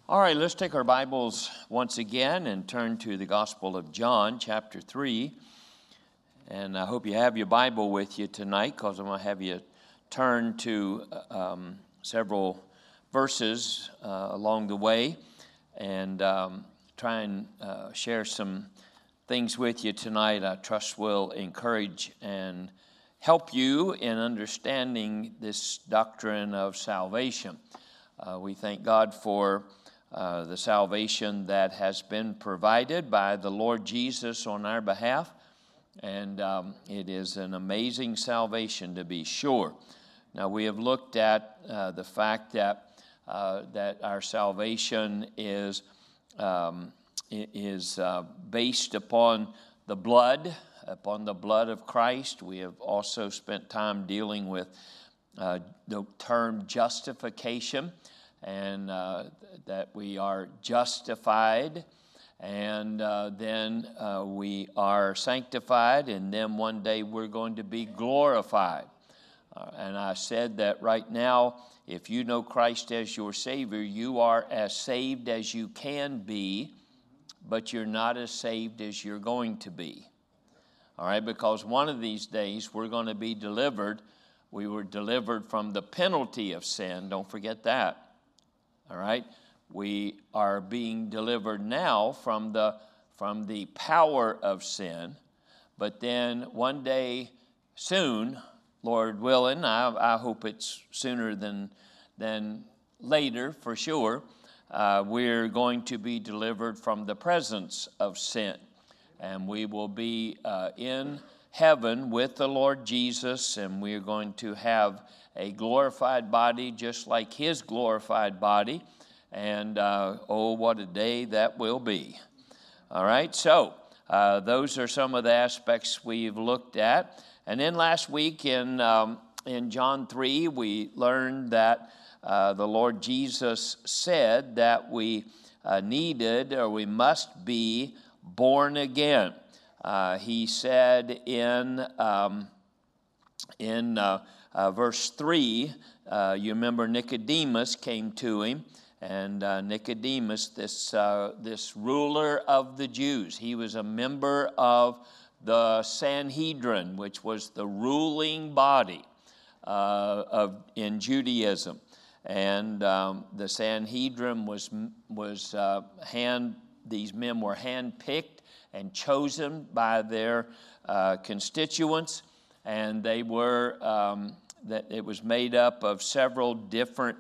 All right, let's take our Bibles once again and turn to the Gospel of John, chapter 3. And I hope you have your Bible with you tonight, because I'm going to have you turn to several verses along the way and try and share some things with you tonight I trust will encourage and help you in understanding this doctrine of salvation. We thank God for the salvation that has been provided by the Lord Jesus on our behalf. And it is an amazing salvation, to be sure. Now, we have looked at the fact that our salvation is based upon the blood of Christ. We have also spent time dealing with the term justification, and that we are justified, and then we are sanctified, and then one day we're going to be glorified. And I said that right now, if you know Christ as your Savior, you are as saved as you can be, but you're not as saved as you're going to be. All right, because one of these days we're going to be delivered. We were delivered from the penalty of sin. Don't forget that. All right, we are being delivered now from the power of sin, but then one day soon, Lord willing, I hope it's sooner than later for sure, we're going to be delivered from the presence of sin, and we will be in heaven with the Lord Jesus, and we're going to have a glorified body just like His glorified body. And oh, what a day that will be. All right, so those are some of the aspects we've looked at. And then last week in John 3, we learned that the Lord Jesus said that we needed, or we must be born again. He said in verse 3, you remember Nicodemus came to him, and Nicodemus, this ruler of the Jews, he was a member of the Sanhedrin, which was the ruling body in Judaism. And the Sanhedrin these men were handpicked and chosen by their constituents, and they were it was made up of several different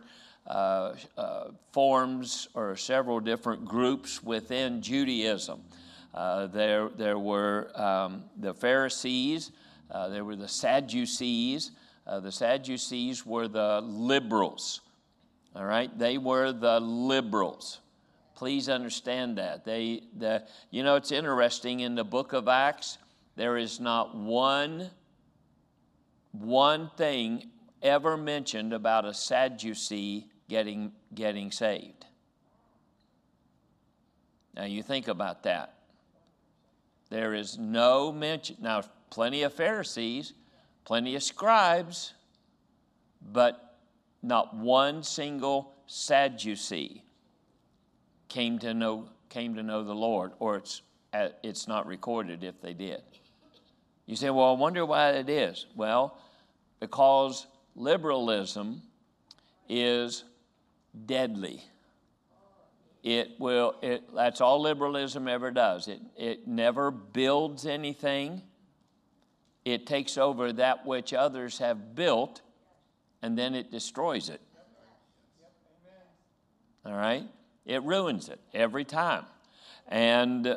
forms or several different groups within Judaism. There were the Pharisees, there were the Sadducees. The Sadducees were the liberals. All right, they were the liberals. Please understand that. It's interesting, in the book of Acts, there is not one thing ever mentioned about a Sadducee getting saved. Now you think about that. There is no mention. Now, plenty of Pharisees, plenty of scribes, but not one single Sadducee came to know the Lord, or it's not recorded if they did. You say, well, I wonder why it is. Well, because liberalism is deadly. That's all liberalism ever does. It never builds anything. It takes over that which others have built, and then it destroys it. All right? It ruins it every time. And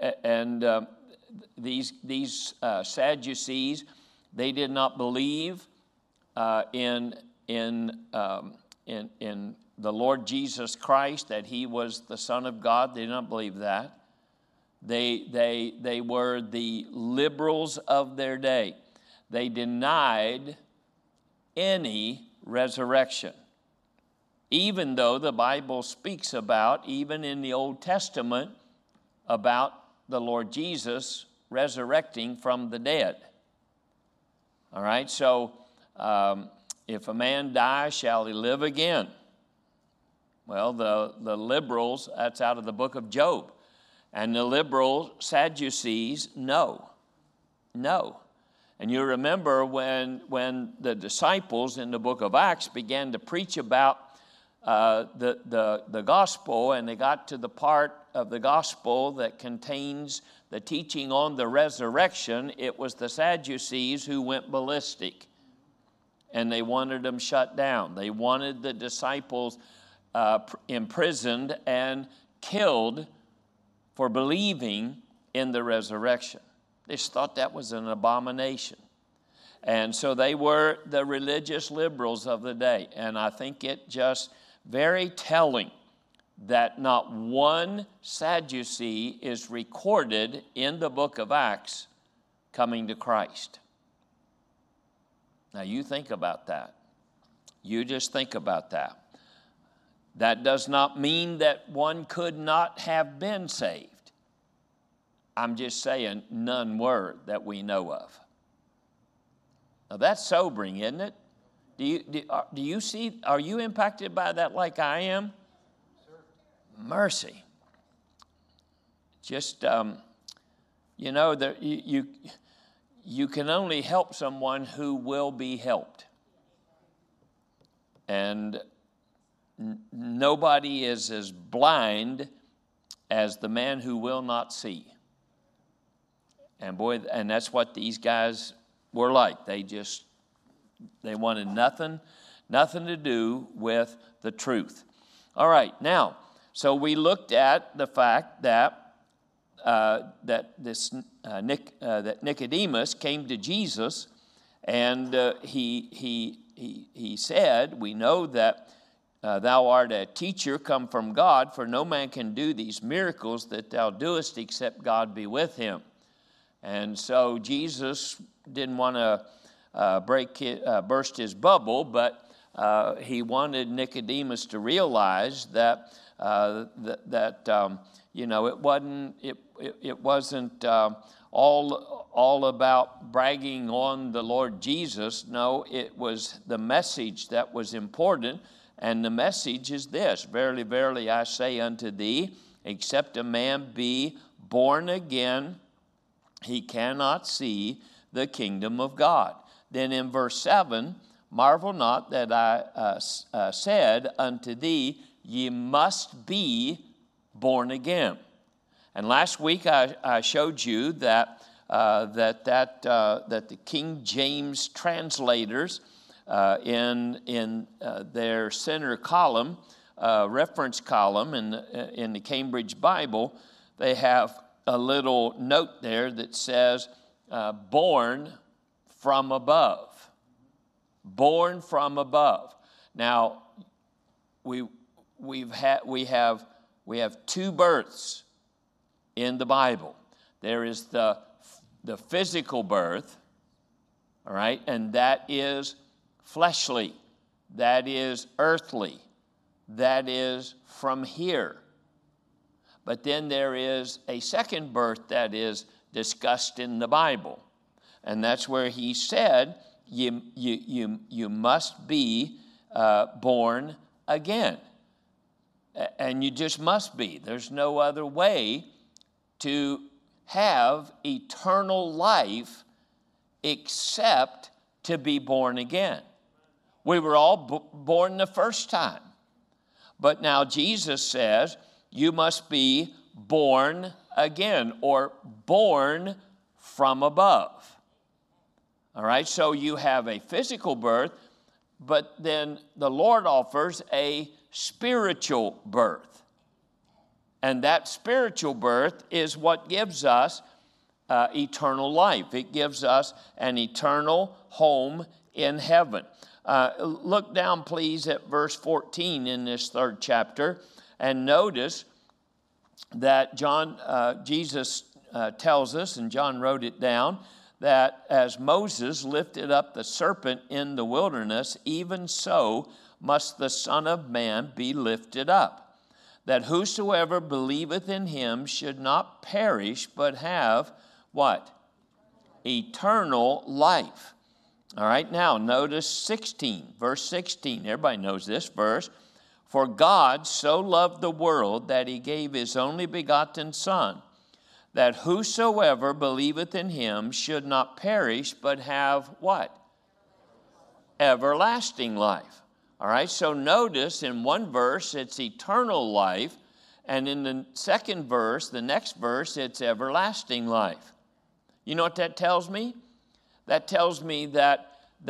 these Sadducees, they did not believe in the Lord Jesus Christ, that He was the Son of God. They did not believe that. They were the liberals of their day. They denied any resurrection, even though the Bible speaks about, even in the Old Testament, about the Lord Jesus resurrecting from the dead. All right, so if a man die, shall he live again? Well, the liberals, that's out of the book of Job. And the liberal Sadducees, no. And you remember when the disciples in the book of Acts began to preach about the gospel, and they got to the part of the gospel that contains the teaching on the resurrection, it was the Sadducees who went ballistic. And they wanted them shut down. They wanted the disciples imprisoned and killed for believing in the resurrection. They just thought that was an abomination. And so they were the religious liberals of the day. And I think it just very telling that not one Sadducee is recorded in the book of Acts coming to Christ. Now you think about that. You just think about that. That does not mean that one could not have been saved. I'm just saying none were that we know of. Now that's sobering, isn't it? Do you see, are you impacted by that like I am? Mercy. Just, you know, you can only help someone who will be helped. And nobody is as blind as the man who will not see. And boy, and that's what these guys were like. They wanted nothing to do with the truth. All right, now, so we looked at the fact that that Nicodemus came to Jesus, and he said, "We know that thou art a teacher come from God, for no man can do these miracles that thou doest except God be with him." And so Jesus didn't want to burst his bubble, but he wanted Nicodemus to realize that you know, it wasn't all about bragging on the Lord Jesus. No, it was the message that was important, and the message is this: "Verily, verily, I say unto thee, except a man be born again, he cannot see the kingdom of God." Then in verse 7, "Marvel not that I said unto thee, ye must be born again." And last week I showed you that the King James translators in their center column, reference column in the Cambridge Bible, they have a little note there that says, "born from above." Born from above. Now, we have two births in the Bible. There is the physical birth, all right, and that is fleshly, that is earthly, that is from here. But then there is a second birth that is discussed in the Bible, and that's where he said, you must be born again. And you just must be. There's no other way to have eternal life except to be born again. We were all born the first time. But now Jesus says, you must be born again, or born from above. All right, so you have a physical birth, but then the Lord offers a spiritual birth. And that spiritual birth is what gives us eternal life. It gives us an eternal home in heaven. Look down, please, at verse 14 in this third chapter, and notice that Jesus tells us, and John wrote it down, that as Moses lifted up the serpent in the wilderness, even so must the Son of Man be lifted up, that whosoever believeth in him should not perish, but have what? Eternal life. All right, now notice 16, verse 16. Everybody knows this verse. For God so loved the world that he gave his only begotten Son, that whosoever believeth in him should not perish, but have what? Everlasting life. All right, so notice in one verse it's eternal life, and in the second verse, the next verse, it's everlasting life. You know what that tells me? That tells me that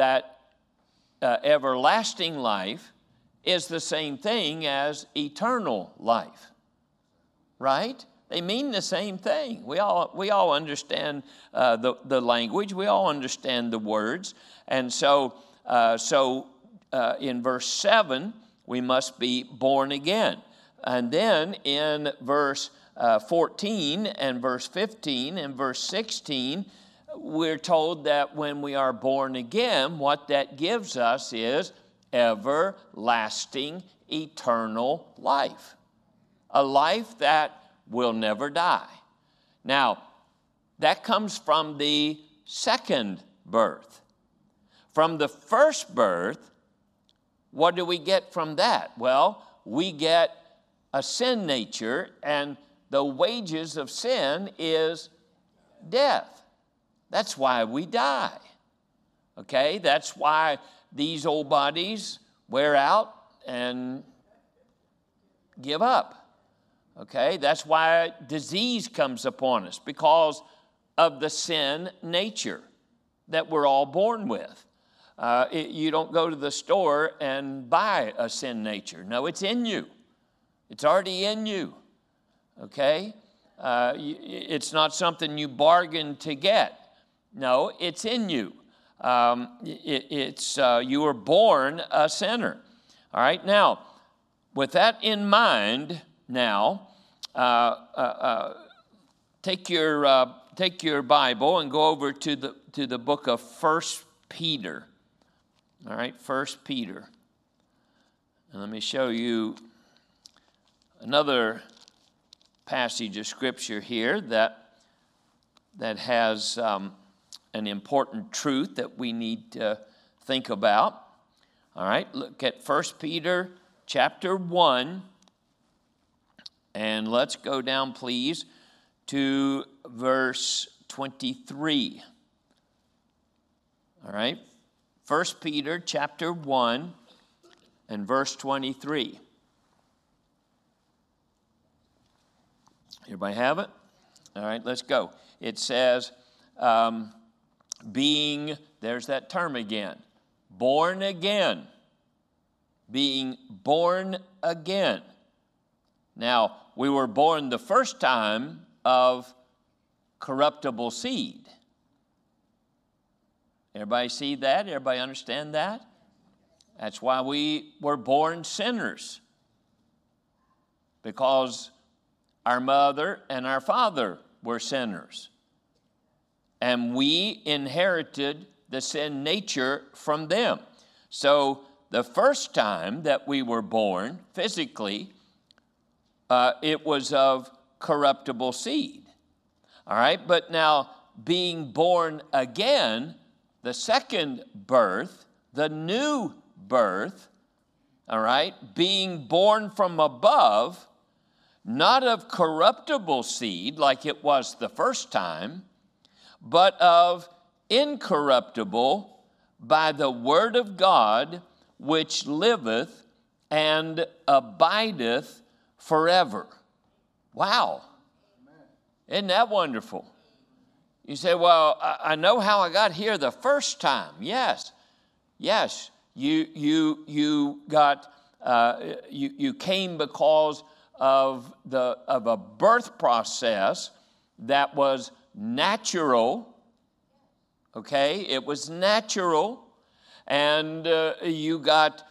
everlasting life is the same thing as eternal life, right? They mean the same thing. We all understand the language. We all understand the words. And so in verse 7, we must be born again. And then in verse 14 and verse 15 and verse 16, we're told that when we are born again, what that gives us is everlasting, eternal life. A life that will never die. Now, that comes from the second birth. From the first birth, what do we get from that? Well, we get a sin nature, and the wages of sin is death. That's why we die. Okay? That's why these old bodies wear out and give up. Okay? That's why disease comes upon us, because of the sin nature that we're all born with. You don't go to the store and buy a sin nature. No, it's in you. It's already in you. Okay? It's not something you bargain to get. No, it's in you. You were born a sinner. All right, now, with that in mind, now, take your Bible and go over to the book of 1 Peter. All right, 1 Peter. And let me show you another passage of Scripture here that has an important truth that we need to think about. All right, look at 1 Peter chapter 1, and let's go down, please, to verse 23. All right, 1 Peter chapter 1 and verse 23. Everybody have it? All right, let's go. It says, being, there's that term again, born again. Being born again. Now, we were born the first time of corruptible seed. Everybody see that? Everybody understand that? That's why we were born sinners. Because our mother and our father were sinners. And we inherited the sin nature from them. So the first time that we were born physically, it was of corruptible seed. All right, but now being born again, the second birth, the new birth, all right, being born from above, not of corruptible seed like it was the first time, but of incorruptible, by the word of God, which liveth and abideth forever. Wow. Isn't that wonderful? You say, well, I know how I got here the first time. Yes. You came because of a birth process that was natural. Okay, it was natural, and you got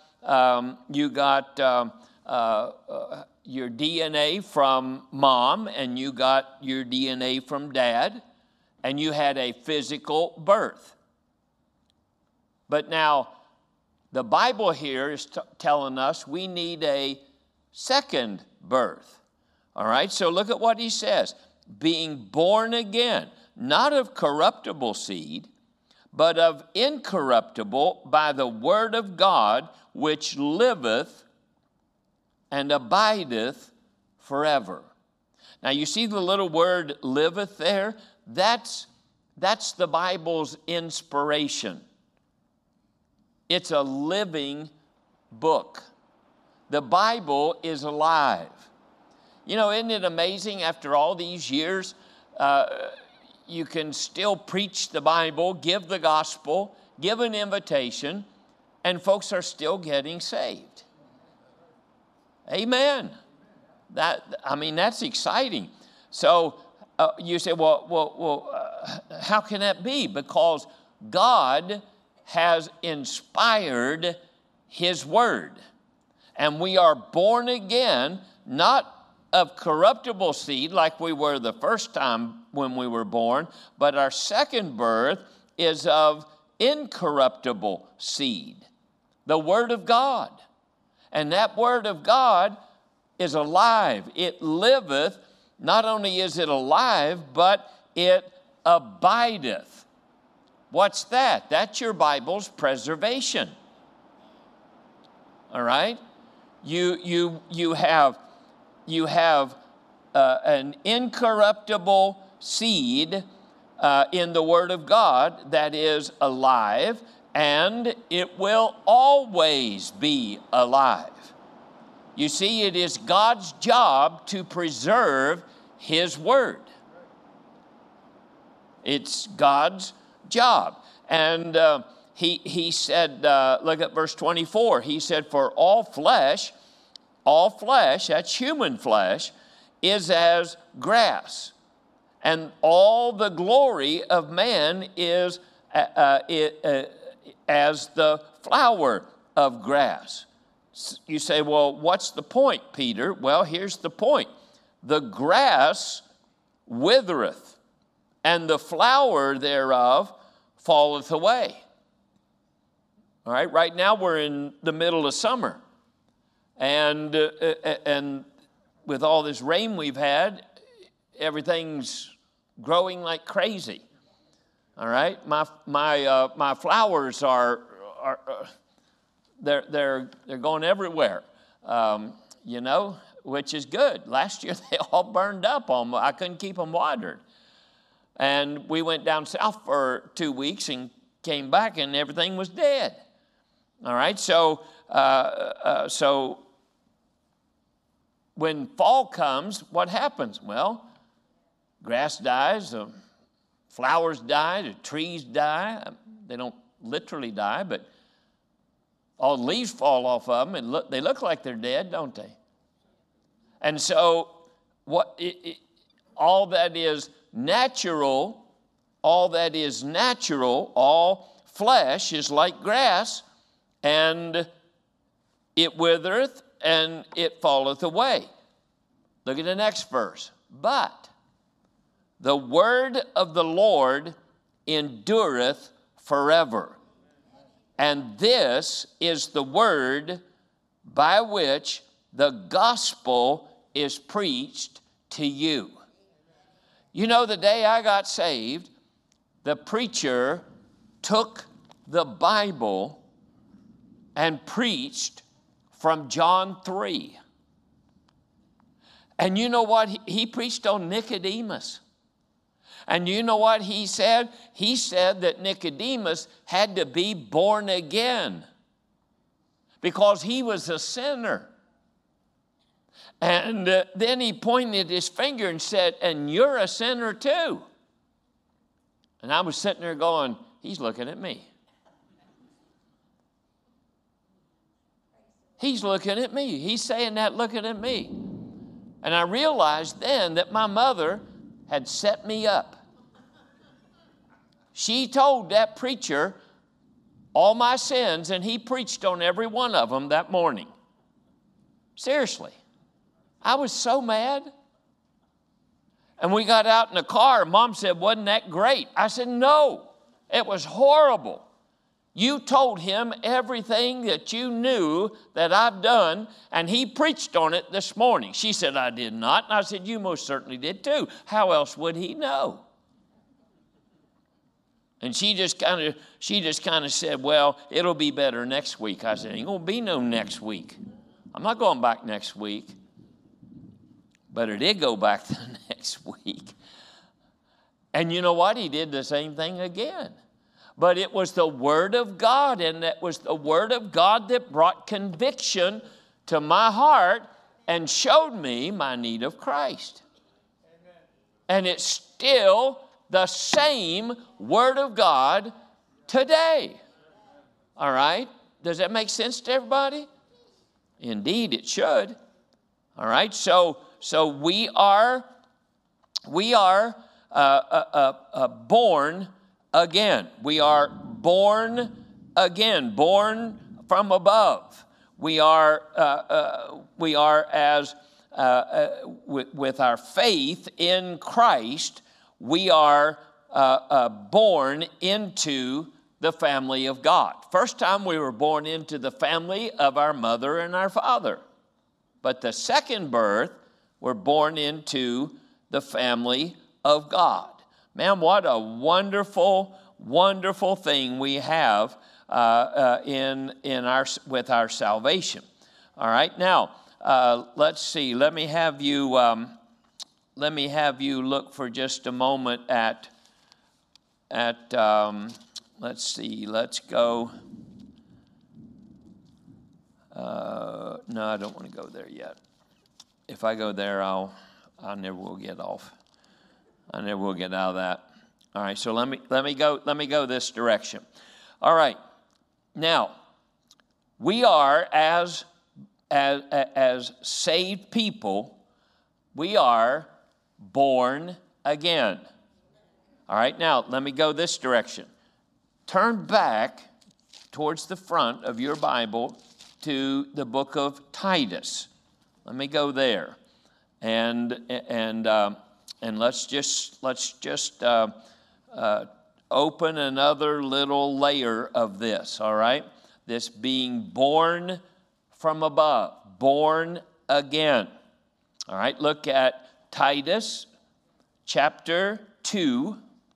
your DNA from mom, and you got your DNA from dad, and you had a physical birth. But now, the Bible here is telling us we need a second birth. All right, so look at what he says. Being born again, not of corruptible seed, but of incorruptible, by the word of God, which liveth and abideth forever. Now you see the little word liveth there? That's the Bible's inspiration. It's a living book. The Bible is alive. You know, isn't it amazing after all these years, you can still preach the Bible, give the gospel, give an invitation, and folks are still getting saved. Amen. That's exciting. So you say, how can that be? Because God has inspired His Word. And we are born again, not of corruptible seed like we were the first time when we were born, but our second birth is of incorruptible seed, the Word of God. And that Word of God is alive. It liveth. Not only is it alive, but it abideth. What's that? That's your Bible's preservation. All right? You have an incorruptible seed in the Word of God that is alive, and it will always be alive. You see, it is God's job to preserve His Word. It's God's job. And he said, look at verse 24. He said, for all flesh, that's human flesh, is as grass. And all the glory of man is as the flower of grass. You say, well, what's the point, Peter? Well, here's the point. The grass withereth, and the flower thereof falleth away. All right, right now we're in the middle of summer. And with all this rain we've had, everything's growing like crazy. All right, my flowers are they're going everywhere, which is good. Last year they all burned up on me. I couldn't keep them watered. And we went down south for 2 weeks and came back and everything was dead. All right, so when fall comes, what happens? Well, grass dies, the flowers die, the trees die. They don't literally die, but all the leaves fall off of them, and they look like they're dead, don't they? And so all that is natural, all flesh is like grass, and it withereth, and it falleth away. Look at the next verse. But the word of the Lord endureth forever. And this is the word by which the gospel is preached to you. You know, the day I got saved, the preacher took the Bible and preached from John 3. And you know what? He preached on Nicodemus. And you know what he said? He said that Nicodemus had to be born again because he was a sinner. And then he pointed his finger and said, and you're a sinner too. And I was sitting there going, he's looking at me. He's looking at me. He's saying that looking at me. And I realized then that my mother had set me up. She told that preacher all my sins, and he preached on every one of them that morning. Seriously. I was so mad. And we got out in the car. Mom said, wasn't that great? I said, no, it was horrible. You told him everything that you knew that I've done, and he preached on it this morning. She said, I did not. And I said, you most certainly did too. How else would he know? And she just kind of said, well, it'll be better next week. I said, ain't going to be no next week. I'm not going back next week. But it did go back the next week. And you know what? He did the same thing again. But it was the Word of God, and it was the Word of God that brought conviction to my heart and showed me my need of Christ. Amen. And it's still the same Word of God today. All right? Does that make sense to everybody? Indeed, it should. All right? So we are born again. We are born again, born from above. We are as with our faith in Christ, we are born into the family of God. First time we were born into the family of our mother and our father. But the second birth, we're born into the family of God. Man, what a wonderful, wonderful thing we have with our salvation. All right, now let's see. Let me have you look for just a moment at let's see. Let's go. No, I don't want to go there yet. If I go there, I never will get off. I never will get out of that. All right, so let me go this direction. All right. Now, we are as saved people, we are born again. All right, now let me go this direction. Turn back towards the front of your Bible to the book of Titus. Let me go there, and let's just open another little layer of this. All right, this being born from above, born again. All right, look at Titus chapter 2.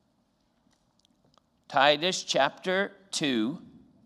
Titus chapter 2.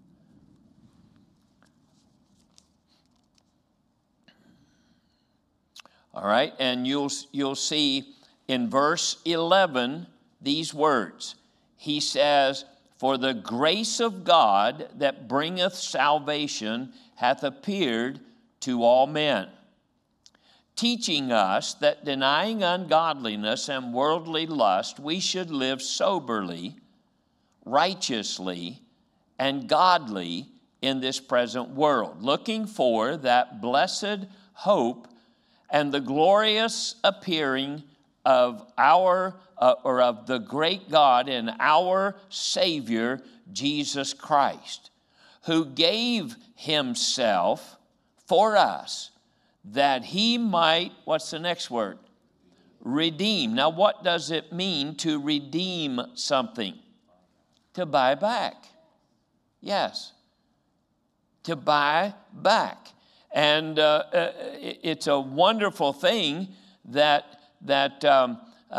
All right, and you'll see in verse 11 these words. He says, "For the grace of God that bringeth salvation hath appeared to all men, teaching us that denying ungodliness and worldly lust, we should live soberly, righteously, and godly in this present world, looking for that blessed hope and the glorious appearing of of the great God and our Savior, Jesus Christ, who gave himself for us that he might," what's the next word? Redeem. Now, what does it mean to redeem something? To buy back. Yes. To buy back. And it's a wonderful thing that the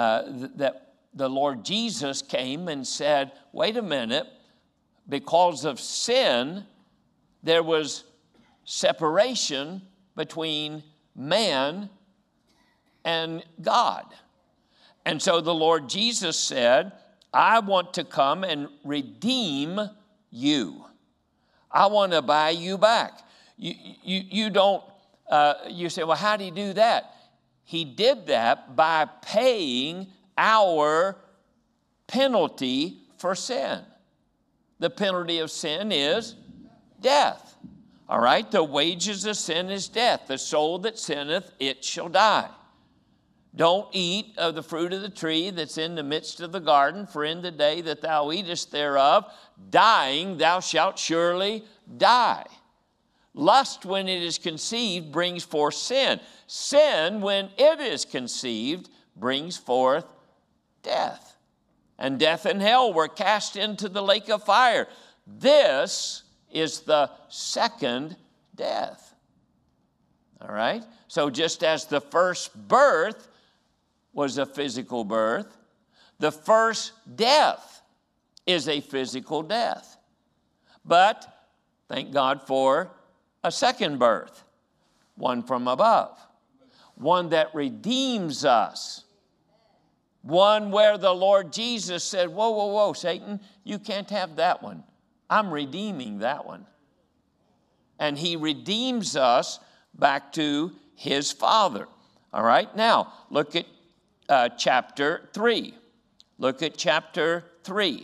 Lord Jesus came and said, wait a minute, because of sin, there was separation between man and God. And so the Lord Jesus said, I want to come and redeem you. I want to buy you back. You don't, you say, well, how do you do that? He did that by paying our penalty for sin. The penalty of sin is death. All right? The wages of sin is death. The soul that sinneth, it shall die. Don't eat of the fruit of the tree that's in the midst of the garden, for in the day that thou eatest thereof, dying thou shalt surely die. Lust, when it is conceived, brings forth sin. Sin, when it is conceived, brings forth death. And death and hell were cast into the lake of fire. This is the second death. All right? So just as the first birth was a physical birth, the first death is a physical death. But thank God for a second birth. one from above, one that redeems us, one where the Lord Jesus said, whoa, whoa, whoa, Satan, you can't have that one. I'm redeeming that one. And he redeems us back to his Father. All right, now look at chapter 3. Look at chapter 3.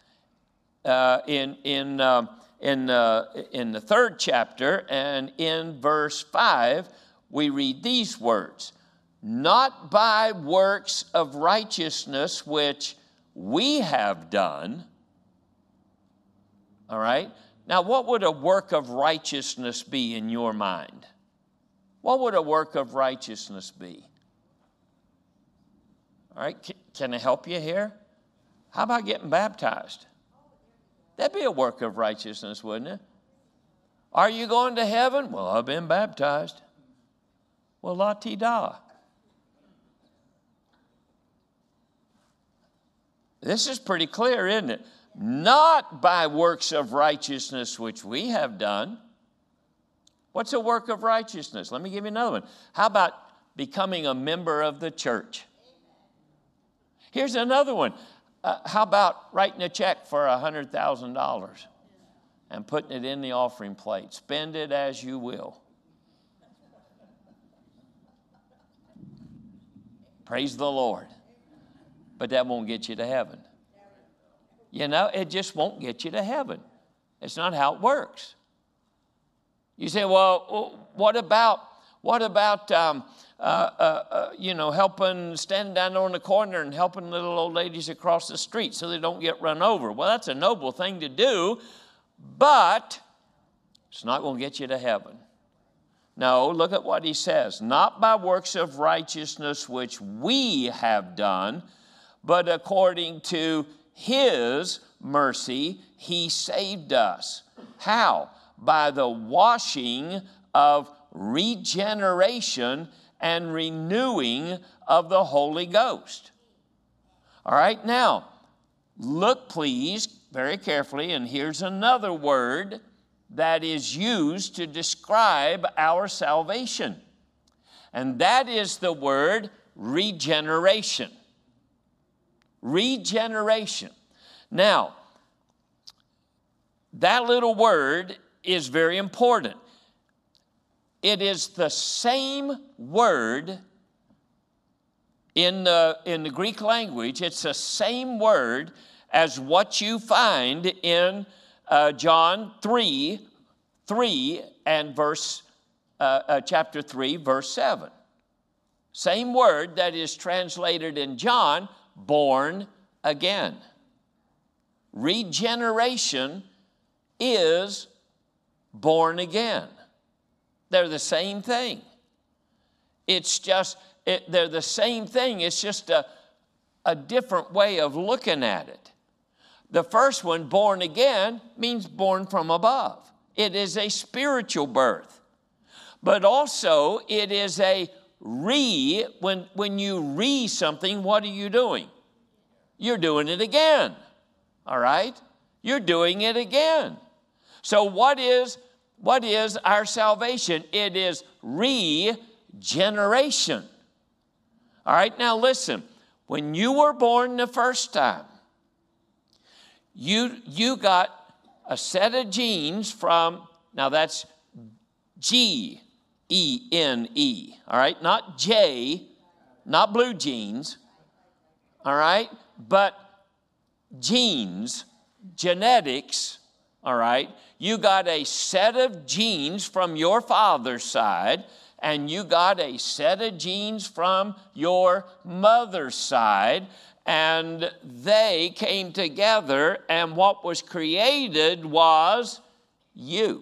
In the third chapter and in verse 5, we read these words, not by works of righteousness which we have done. All right? Now, what would a work of righteousness be in your mind? What would a work of righteousness be? All right, can I help you here? How about getting baptized? That'd be a work of righteousness, wouldn't it? Are you going to heaven? Well, I've been baptized. Well, la-ti-da. This is pretty clear, isn't it? Not by works of righteousness which we have done. What's a work of righteousness? Let me give you another one. How about becoming a member of the church? Here's another one. How about writing a check for $100,000 and putting it in the offering plate? Spend it as you will. Praise the Lord. But that won't get you to heaven. You know, it just won't get you to heaven. It's not how it works. You say, well, what about helping, standing down on the corner and helping little old ladies across the street so they don't get run over? Well, that's a noble thing to do, but it's not going to get you to heaven. No, look at what he says. Not by works of righteousness which we have done, but according to his mercy, he saved us. How? By the washing of regeneration and renewing of the Holy Ghost. All right, now, look please very carefully, and here's another word that is used to describe our salvation. And that is the word regeneration. Regeneration. Now, that little word is very important. It is the same word in the Greek language. It's the same word as what you find in John 3 and chapter 3, verse 7. Same word that is translated in John, born again. Regeneration is born again. They're the same thing. It's just, they're the same thing. It's just a different way of looking at it. The first one, born again, means born from above. It is a spiritual birth. But also, it is a when you something, what are you doing? You're doing it again. All right? You're doing it again. So what is our salvation? It is regeneration. All right, now listen. When you were born the first time, you got a set of genes from, now that's Gene, all right? Not J, not blue jeans, all right? But genes, genetics, all right? You got a set of genes from your father's side, and you got a set of genes from your mother's side, and they came together, and what was created was you.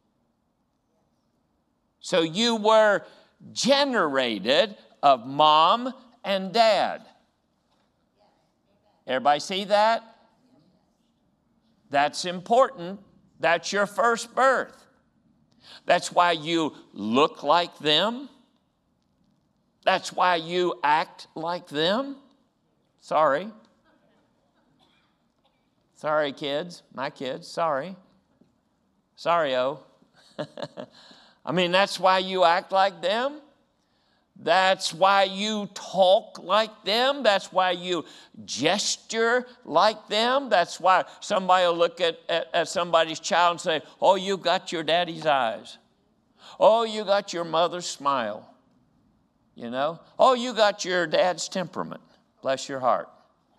So you were generated of mom and dad. Everybody see that? That's important. That's your first birth. That's why you look like them. That's why you act like them. Sorry. Sorry, kids. My kids. Sorry. Sorry-o. I mean, that's why you act like them. That's why you talk like them. That's why you gesture like them. That's why somebody will look at somebody's child and say, oh, you got your daddy's eyes. Oh, you got your mother's smile. You know? Oh, you got your dad's temperament. Bless your heart.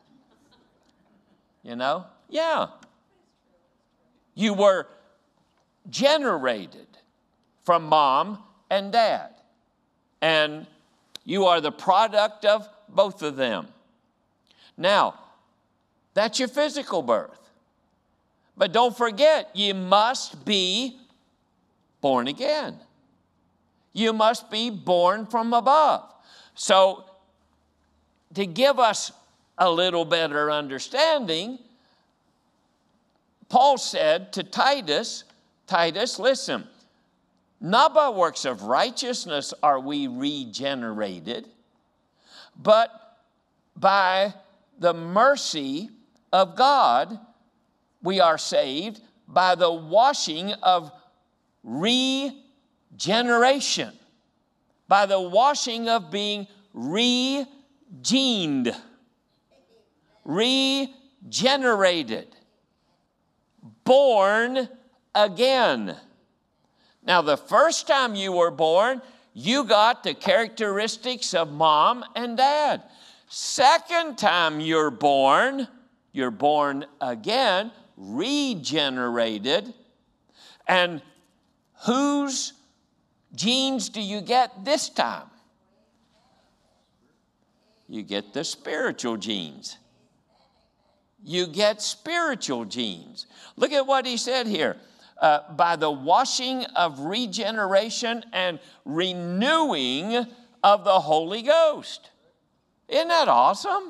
You know? Yeah. You were generated from mom and dad. And you are the product of both of them. Now, that's your physical birth. But don't forget, you must be born again. You must be born from above. So, to give us a little better understanding, Paul said to Titus, listen, not by works of righteousness are we regenerated, but by the mercy of God we are saved by the washing of regeneration, by the washing of being regened, regenerated, born again. Now, the first time you were born, you got the characteristics of mom and dad. Second time you're born again, regenerated. And whose genes do you get this time? You get the spiritual genes. You get spiritual genes. Look at what he said here. By the washing of regeneration and renewing of the Holy Ghost. Isn't that awesome?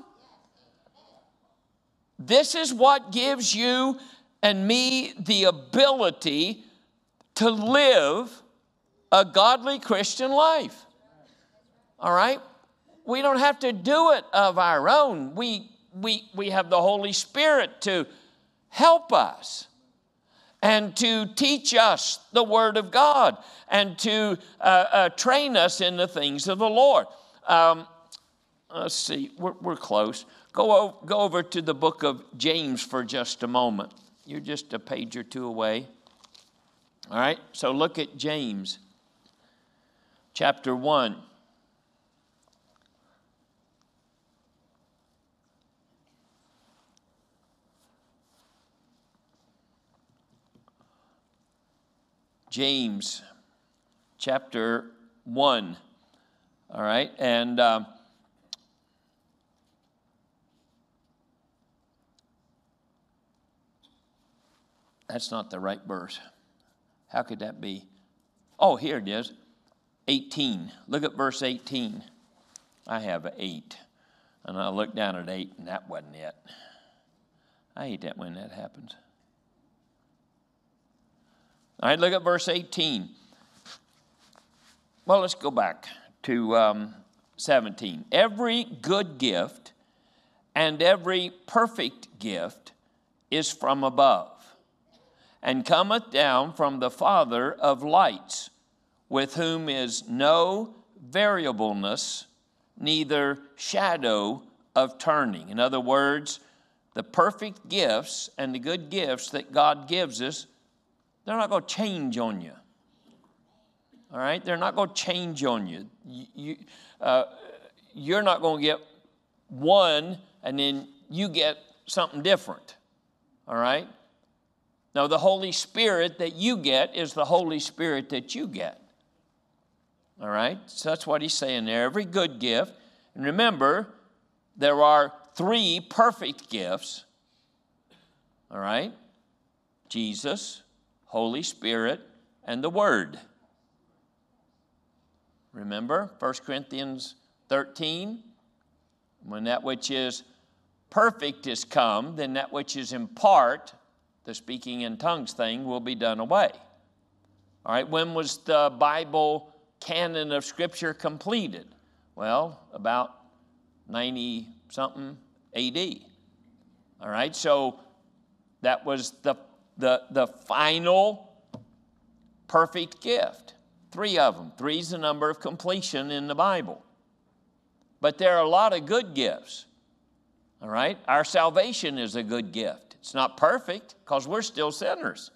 This is what gives you and me the ability to live a godly Christian life. All right? We don't have to do it of our own. We have the Holy Spirit to help us and to teach us the Word of God and to train us in the things of the Lord. Let's see, we're close. Go over to the book of James for just a moment. You're just a page or two away. All right, so look at James chapter 1. James chapter 1, all right, and that's not the right verse. How could that be? Oh, here it is, 18. Look at verse 18. I have 8, and I looked down at 8, and that wasn't it. I hate that when that happens. All right, look at verse 18. Well, let's go back to 17. Every good gift and every perfect gift is from above, and cometh down from the Father of lights, with whom is no variableness, neither shadow of turning. In other words, the perfect gifts and the good gifts that God gives us, they're not going to change on you. All right? They're not going to change on you. You're not going to get one and then you get something different. All right? No, the Holy Spirit that you get is the Holy Spirit that you get. All right? So that's what he's saying there. Every good gift. And remember, there are 3 perfect gifts. All right? Jesus, Holy Spirit, and the Word. Remember 1 Corinthians 13? When that which is perfect is come, then that which is in part, the speaking in tongues thing, will be done away. All right, when was the Bible canon of Scripture completed? Well, about 90-something A.D. All right, so that was the final perfect gift. 3 of them. 3 is the number of completion in the Bible. But there are a lot of good gifts. All right? Our salvation is a good gift. It's not perfect because we're still sinners.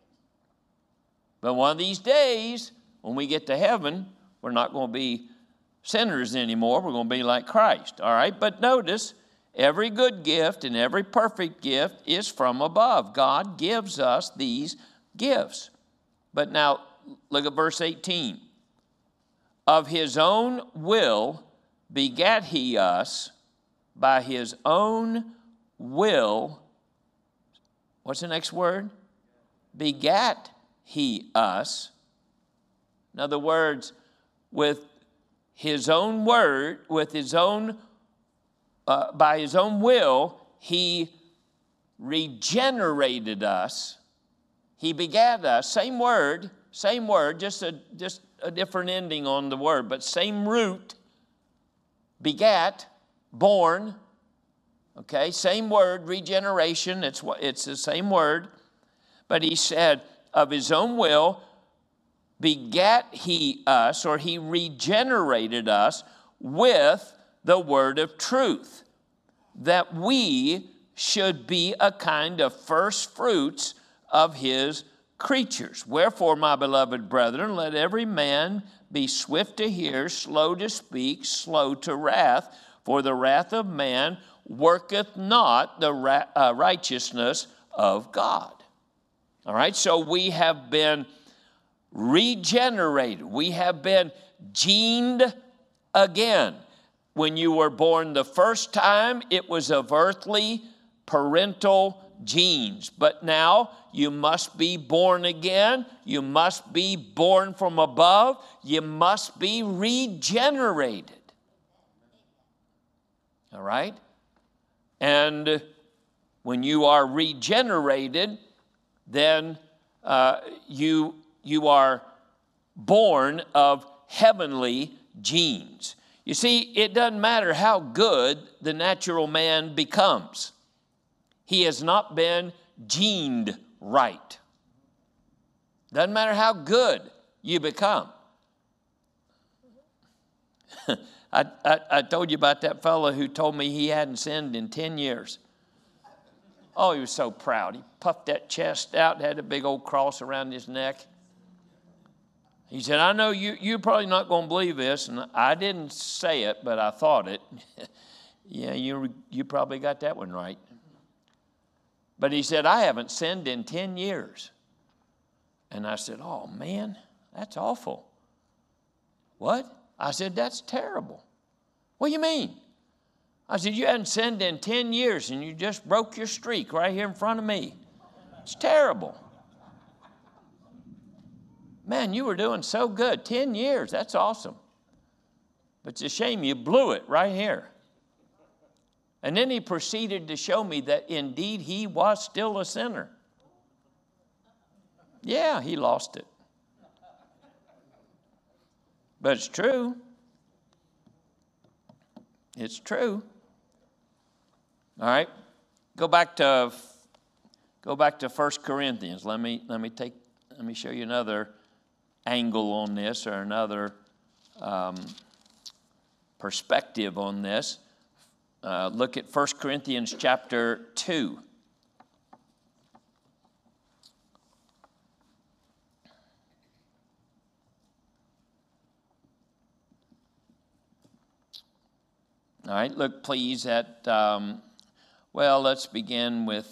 But one of these days, when we get to heaven, we're not going to be sinners anymore. We're going to be like Christ. All right? But notice, every good gift and every perfect gift is from above. God gives us these gifts. But now, look at verse 18. Of his own will begat he us by his own will. What's the next word? Begat he us. In other words, with his own word, with his own, by his own will, he regenerated us. He begat us. Same word, just a different ending on the word, but same root. Begat, born. Okay, same word, regeneration. It's the same word. But he said, of his own will begat he us, or he regenerated us with the word of truth, that we should be a kind of first fruits of his creatures. Wherefore, my beloved brethren, let every man be swift to hear, slow to speak, slow to wrath, for the wrath of man worketh not the righteousness of God. All right, so we have been regenerated. We have been gened again. When you were born the first time, it was of earthly parental genes. But now you must be born again. You must be born from above. You must be regenerated. All right? And when you are regenerated, then you are born of heavenly genes. You see, it doesn't matter how good the natural man becomes. He has not been gened right. Doesn't matter how good you become. I told you about that fellow who told me he hadn't sinned in 10 years. Oh, he was so proud. He puffed that chest out, had a big old cross around his neck. He said, I know you're probably not going to believe this, and I didn't say it, but I thought it. Yeah, you probably got that one right. But he said, I haven't sinned in 10 years. And I said, oh, man, that's awful. What? I said, that's terrible. What do you mean? I said, you hadn't sinned in 10 years, and you just broke your streak right here in front of me. It's terrible. Man, you were doing so good. 10 years, that's awesome. But it's a shame you blew it right here. And then he proceeded to show me that indeed he was still a sinner. Yeah, he lost it. But it's true. It's true. All right. Go back to 1 Corinthians. Let me show you another angle on this, or another perspective on this. Look at 1 Corinthians chapter 2. All right, look please at, let's begin with,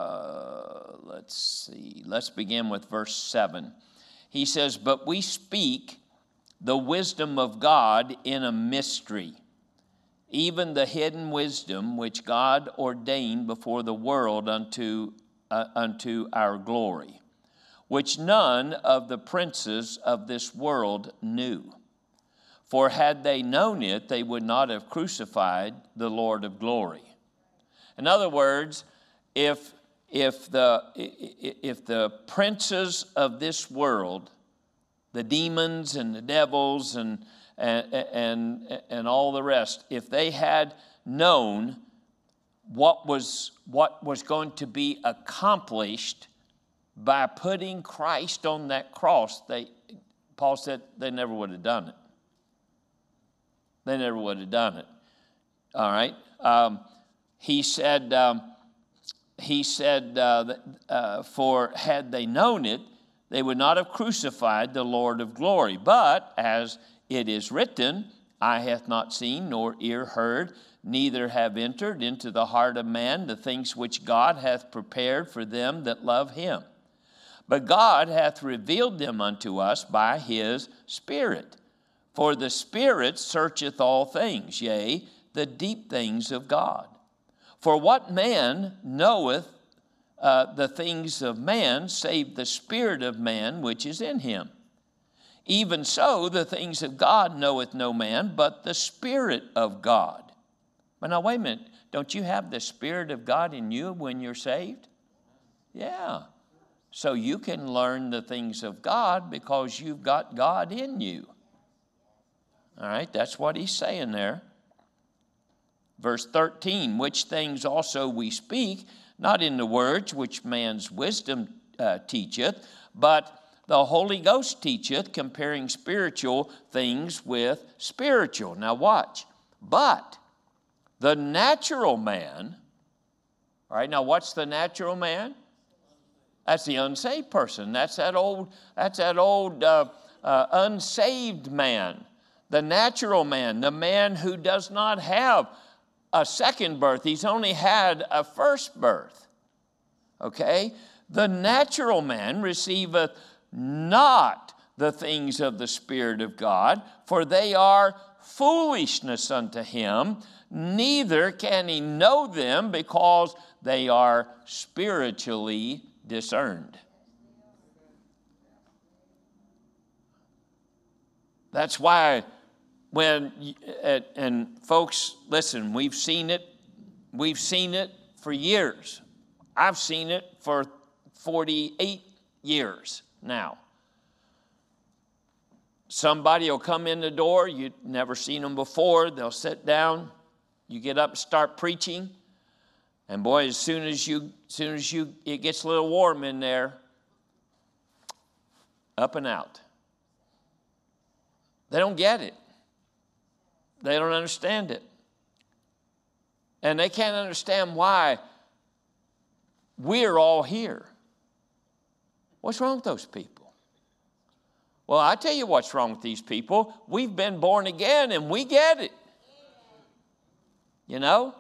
let's begin with verse 7. He says, but we speak the wisdom of God in a mystery, even the hidden wisdom which God ordained before the world unto our glory, which none of the princes of this world knew. For had they known it, they would not have crucified the Lord of glory. In other words, if the princes of this world, the demons and the devils and all the rest, if they had known what was going to be accomplished by putting Christ on that cross, Paul said they never would have done it. They never would have done it. All right. He said, for had they known it, they would not have crucified the Lord of glory. But as it is written, eye hath not seen, nor ear heard, neither have entered into the heart of man the things which God hath prepared for them that love him. But God hath revealed them unto us by his Spirit. For the Spirit searcheth all things, yea, the deep things of God. For what man knoweth the things of man, save the spirit of man which is in him? Even so, the things of God knoweth no man, but the Spirit of God. But now, wait a minute. Don't you have the Spirit of God in you when you're saved? Yeah. So you can learn the things of God because you've got God in you. All right, that's what he's saying there. Verse 13, which things also we speak, not in the words which man's wisdom teacheth, but the Holy Ghost teacheth, comparing spiritual things with spiritual. Now watch. But the natural man, all right, now what's the natural man? That's the unsaved person. That's that old unsaved man. The natural man, the man who does not have a second birth. He's only had a first birth. Okay? The natural man receiveth not the things of the Spirit of God, for they are foolishness unto him, neither can he know them because they are spiritually discerned. That's why and folks, listen, we've seen it for years. I've seen it for 48 years now. Somebody will come in the door, you've never seen them before, they'll sit down, you get up and start preaching, and boy, as soon as it gets a little warm in there, up and out. They don't get it. They don't understand it. And they can't understand why we're all here. What's wrong with those people? Well, I tell you what's wrong with these people. We've been born again and we get it. You know?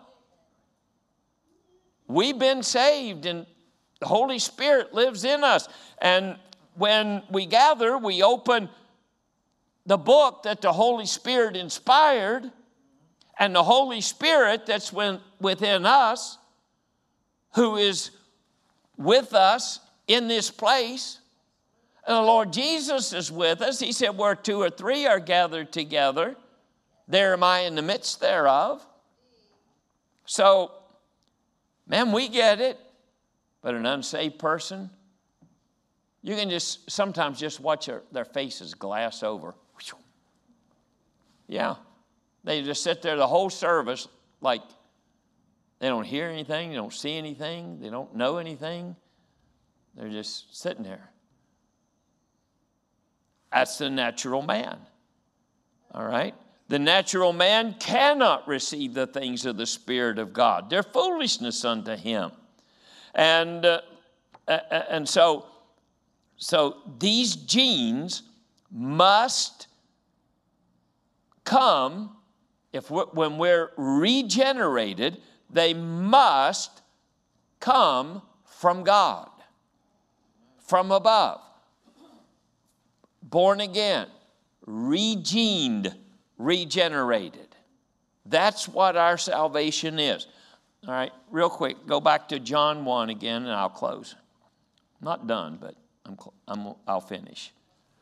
We've been saved and the Holy Spirit lives in us. And when we gather, we open the book that the Holy Spirit inspired, and the Holy Spirit that's within us, who is with us in this place. And the Lord Jesus is with us. He said, where two or three are gathered together, there am I in the midst thereof. So, man, we get it. But an unsaved person, you can sometimes just watch their faces glass over. Yeah. They just sit there the whole service like they don't hear anything, they don't see anything, they don't know anything. They're just sitting there. That's the natural man. All right? The natural man cannot receive the things of the Spirit of God. They're foolishness unto him. And so these genes must come, when we're regenerated, they must come from God, from above. Born again, regened, regenerated. That's what our salvation is. All right, real quick, go back to John 1 again, and I'll close. I'm not done, but I'll finish.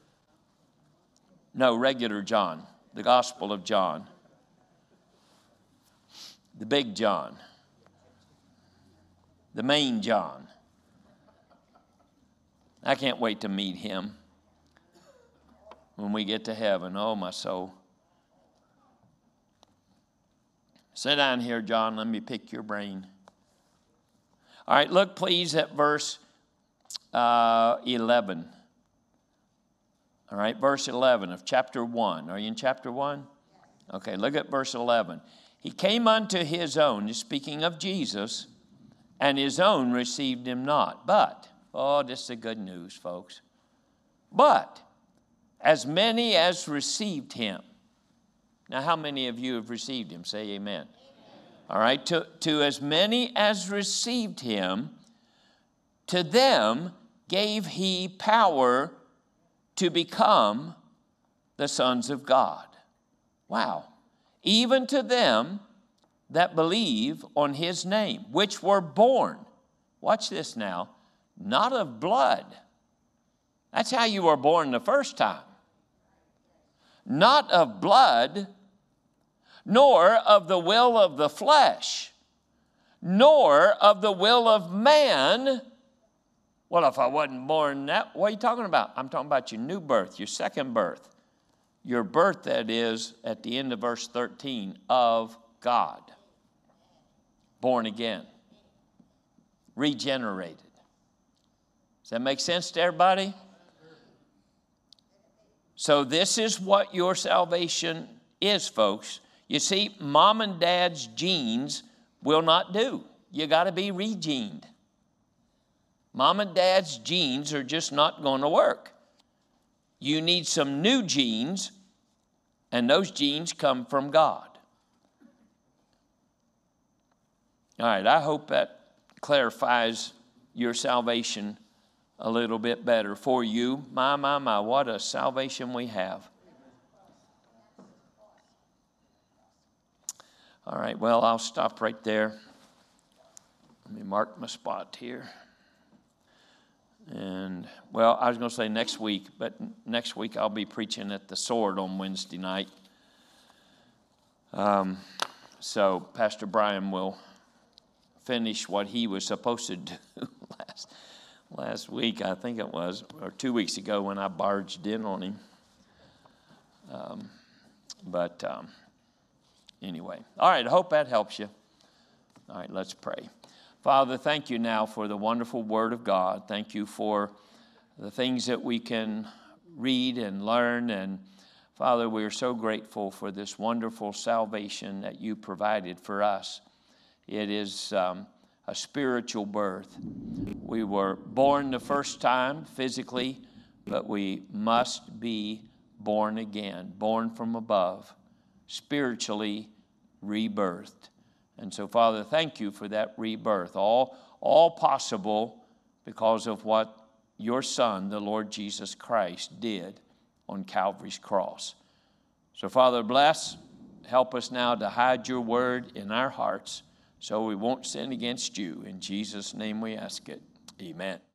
No, regular John, the Gospel of John. The big John. The main John. I can't wait to meet him when we get to heaven. Oh, my soul. Sit down here, John. Let me pick your brain. All right, look, please, at verse 11. All right, verse 11 of chapter 1. Are you in chapter 1? Okay, look at verse 11. He came unto his own, speaking of Jesus, and his own received him not. But, oh, this is the good news, folks. But, as many as received him. Now, how many of you have received him? Say amen. All right, to as many as received him, to them gave he power to become the sons of God. Wow. Even to them that believe on his name, which were born, watch this now, not of blood. That's how you were born the first time. Not of blood, nor of the will of the flesh, nor of the will of man. Well, if I wasn't born that, what are you talking about? I'm talking about your new birth, your second birth. Your birth, that is, at the end of verse 13, of God. Born again. Regenerated. Does that make sense to everybody? So this is what your salvation is, folks. You see, mom and dad's genes will not do. You got to be regened. Mom and dad's genes are just not going to work. You need some new genes, and those genes come from God. All right, I hope that clarifies your salvation a little bit better for you. My, what a salvation we have. All right, well, I'll stop right there. Let me mark my spot here. And, well, I was going to say next week, but next week I'll be preaching at the Sword on Wednesday night. So Pastor Brian will finish what he was supposed to do last week, I think it was, or 2 weeks ago when I barged in on him. Anyway, all right, I hope that helps you. All right, let's pray. Father, thank you now for the wonderful Word of God. Thank you for the things that we can read and learn. And Father, we are so grateful for this wonderful salvation that you provided for us. It is a spiritual birth. We were born the first time physically, but we must be born again, born from above, spiritually rebirthed. And so, Father, thank you for that rebirth, all possible because of what your Son, the Lord Jesus Christ, did on Calvary's cross. So, Father, help us now to hide your word in our hearts so we won't sin against you. In Jesus' name we ask it. Amen.